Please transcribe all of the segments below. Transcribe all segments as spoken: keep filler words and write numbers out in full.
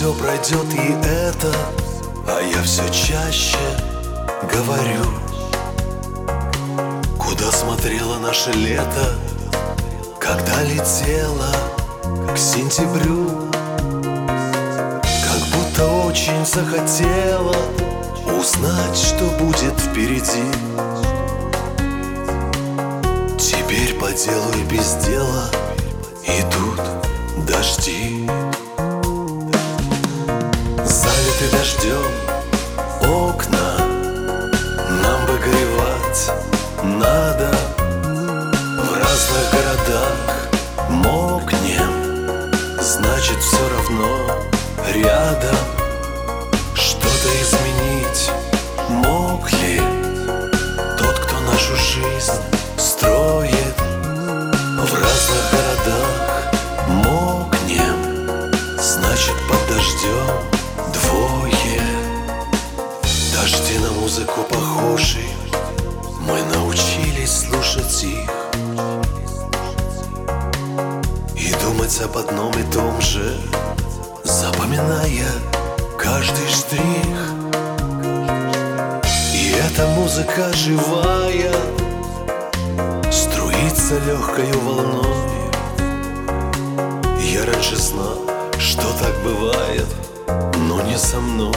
все пройдет и это, а я все чаще говорю: куда смотрело наше лето, когда летело к сентябрю? Как будто очень захотела узнать, что будет впереди. Теперь по делу и без дела идут дожди. Залиты дождем окна, нам бы горевать надо. В разных городах мокнем, значит все равно рядом. Что-то изменить мог ли тот, кто нашу жизнь строит? В разных городах мокнем, значит под дождем двое. Дожди на музыку похожи, мы научились слушать их и думать об одном и том же, запоминая каждый штрих. И эта музыка живая струится легкою волной. Я раньше знал, что так бывает, но не со мной.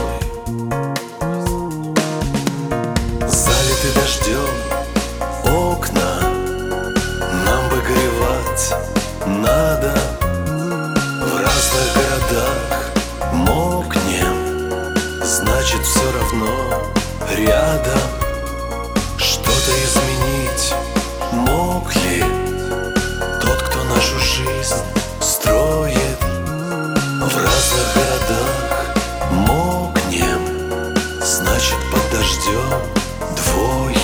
Залиты дождем окна, нам бы горевать надо. В разных городах мокнем, значит все равно рядом. Что-то изменить мог ли тот, кто нашу жизнь строит? В разных городах мокнем, значит под дождем двое.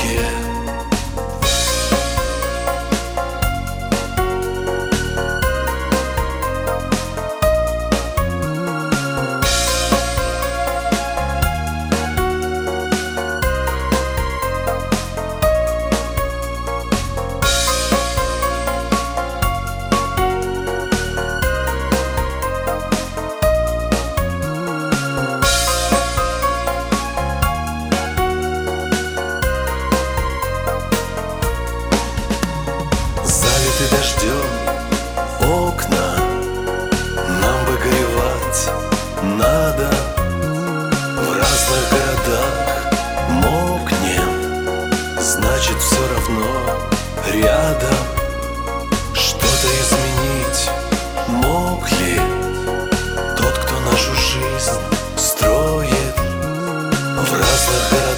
Залиты дождем окна, нам бы горевать надо. В разных городах мокнем, значит все равно рядом. Что-то изменить мог ли тот, кто нашу жизнь строит? В разных городах